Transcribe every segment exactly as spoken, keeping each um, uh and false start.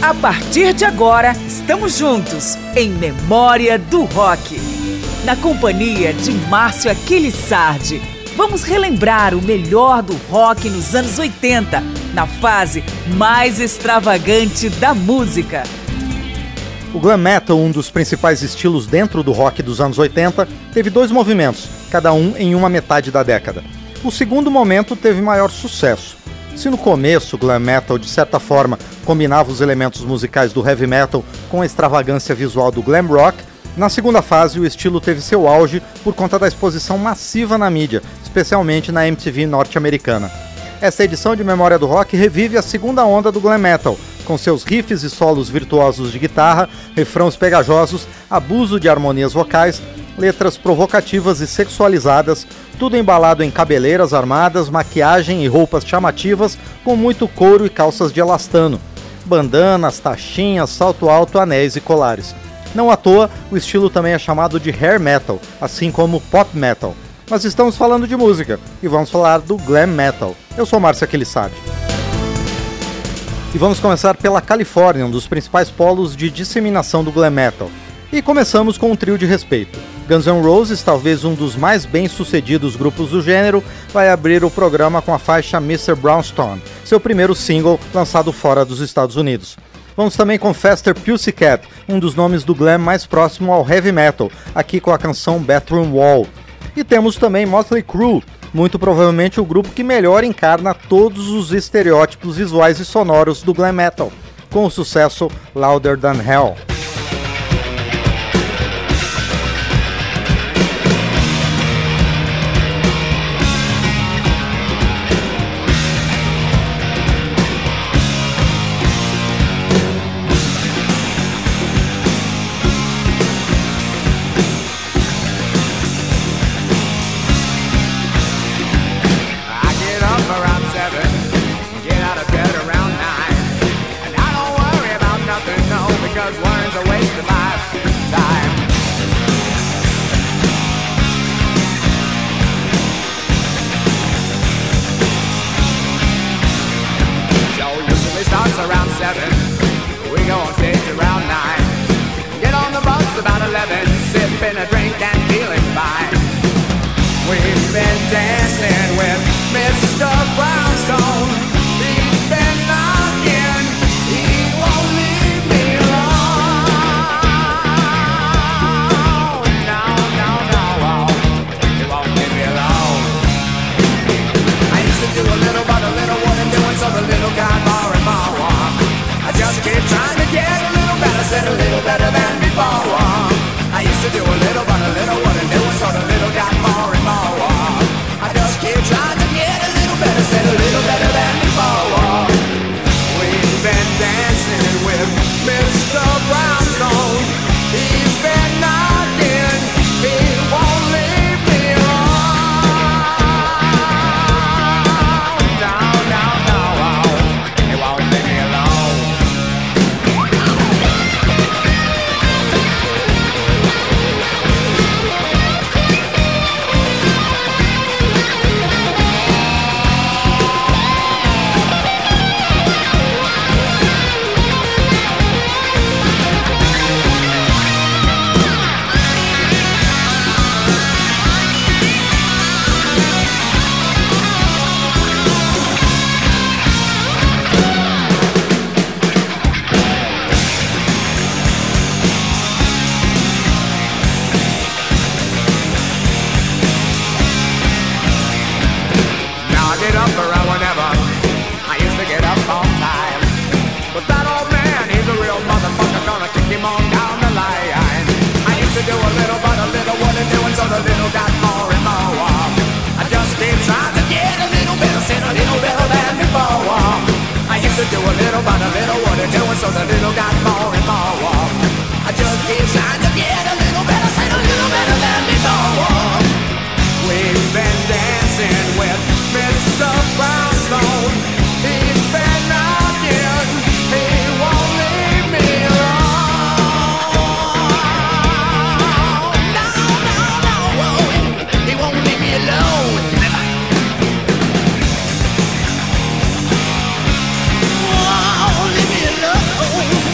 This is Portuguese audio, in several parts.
A partir de agora, estamos juntos em Memória do Rock. Na companhia de Márcio Aquiles Sardi, vamos relembrar o melhor do rock nos anos oitenta, na fase mais extravagante da música. O glam metal, um dos principais estilos dentro do rock dos anos oitenta, teve dois movimentos, cada um em uma metade da década. O segundo momento teve maior sucesso. Se no começo o glam metal, de certa forma, combinava os elementos musicais do heavy metal com a extravagância visual do glam rock, na segunda fase o estilo teve seu auge por conta da exposição massiva na mídia, especialmente na M T V norte-americana. Esta edição de Memória do Rock revive a segunda onda do glam metal, com seus riffs e solos virtuosos de guitarra, refrãos pegajosos, abuso de harmonias vocais, letras provocativas e sexualizadas, tudo embalado em cabeleiras armadas, maquiagem e roupas chamativas, com muito couro e calças de elastano, bandanas, taxinhas, salto alto, anéis e colares. Não à toa, o estilo também é chamado de hair metal, assim como pop metal. Mas estamos falando de música, e vamos falar do glam metal. Eu sou Márcio Aquiles Sardi. E vamos começar pela Califórnia, um dos principais polos de disseminação do glam metal. E começamos com um trio de respeito. Guns N' Roses, talvez um dos mais bem-sucedidos grupos do gênero, vai abrir o programa com a faixa mister Brownstone, seu primeiro single lançado fora dos Estados Unidos. Vamos também com Faster Pussycat, um dos nomes do glam mais próximo ao heavy metal, aqui com a canção Bathroom Wall. E temos também Motley Crue, muito provavelmente o grupo que melhor encarna todos os estereótipos visuais e sonoros do glam metal, com o sucesso Louder Than Hell. Oh, leave me alone.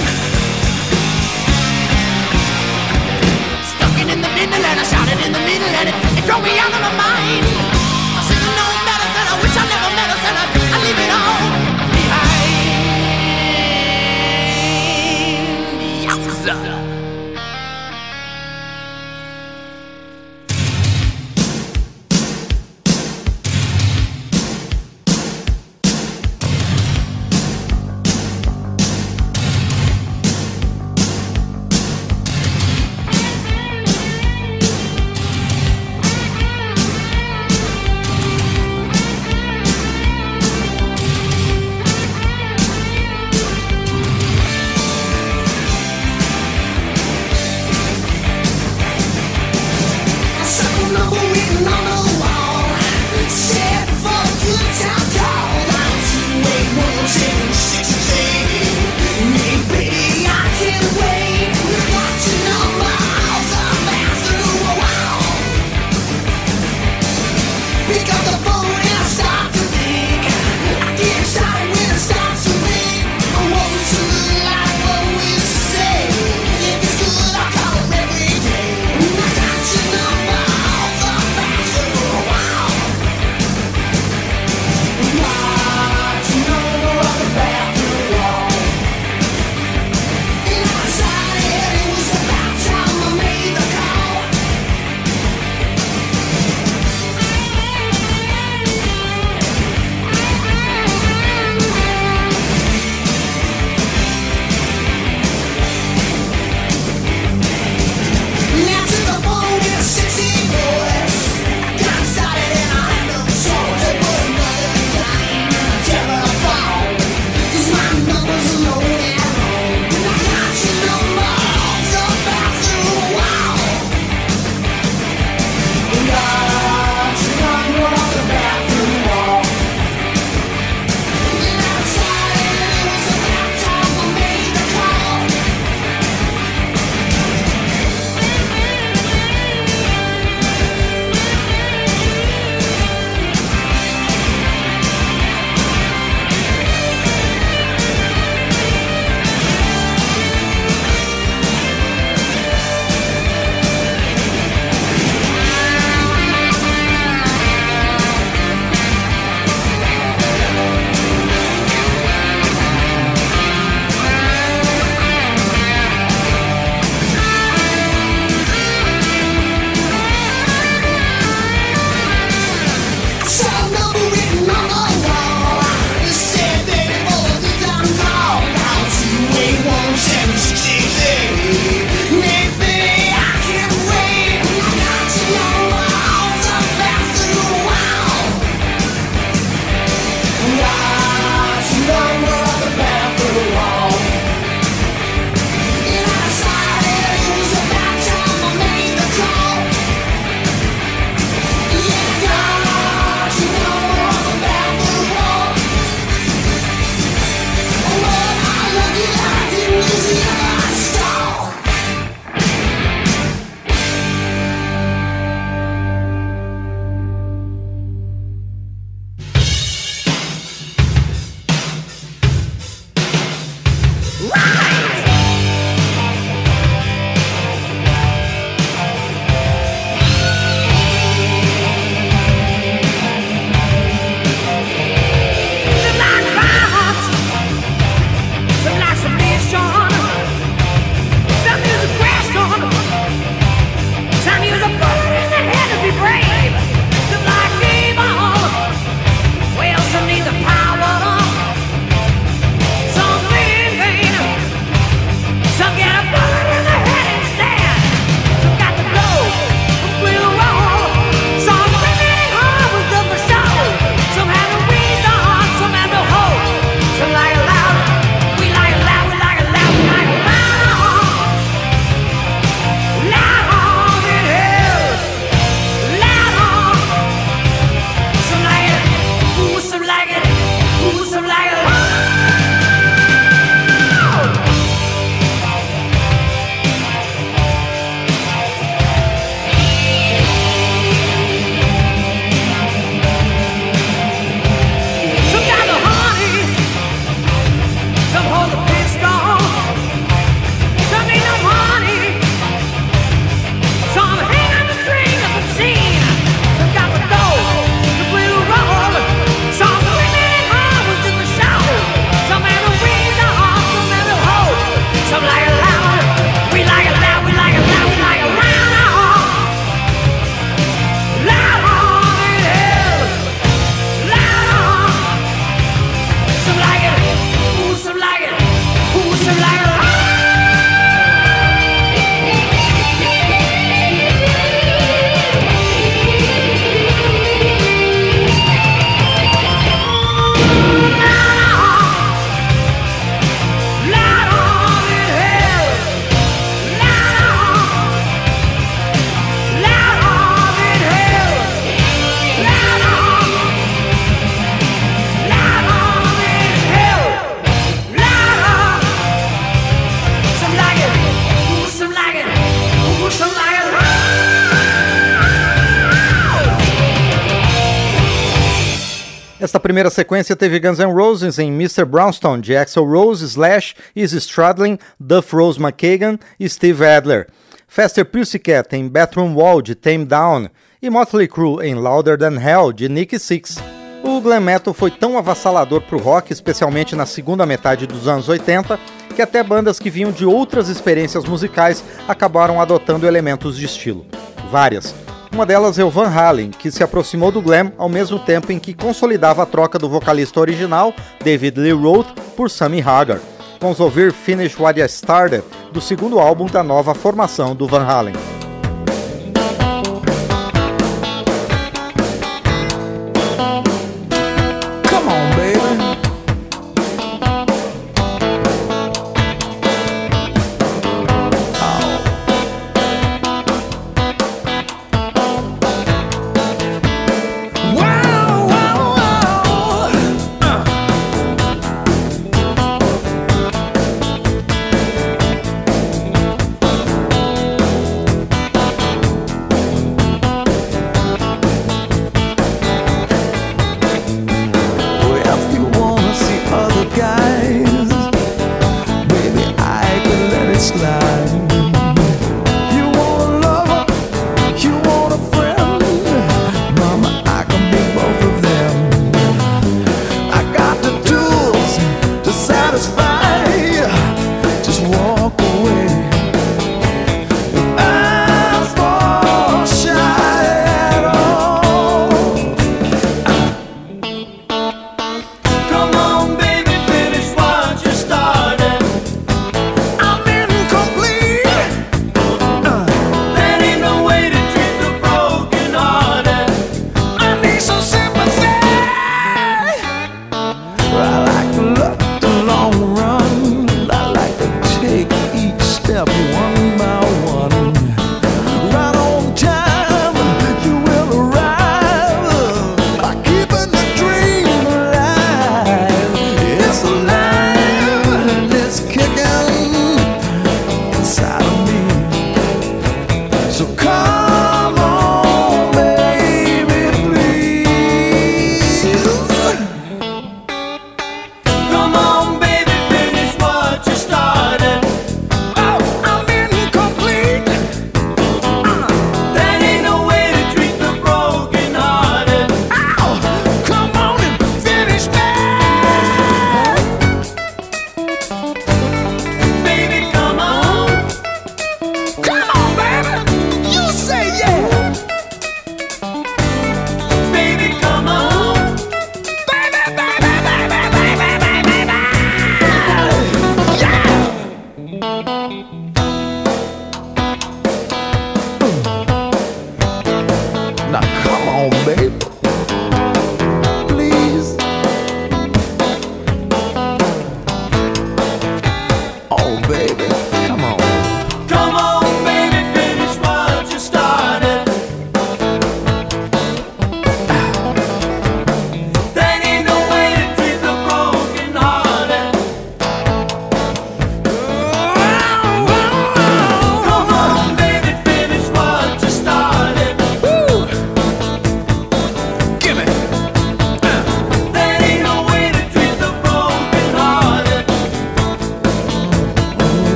Esta primeira sequência teve Guns N' Roses em mister Brownstone, de Axl Rose, Slash, Izzy Stradlin, Duff Rose McKagan e Steve Adler. Faster Pussycat em Bathroom Wall, de Tame Down, e Motley Crue em Louder Than Hell, de Nikki Sixx. O glam metal foi tão avassalador para o rock, especialmente na segunda metade dos anos oitenta, que até bandas que vinham de outras experiências musicais acabaram adotando elementos de estilo. Várias. Uma delas é o Van Halen, que se aproximou do glam ao mesmo tempo em que consolidava a troca do vocalista original, David Lee Roth, por Sammy Hagar. Vamos ouvir Finish What I Started, do segundo álbum da nova formação do Van Halen.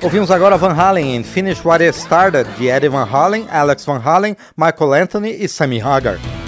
Ouvimos agora Van Halen em Finish What It Started, de Eddie Van Halen, Alex Van Halen, Michael Anthony e Sammy Hagar.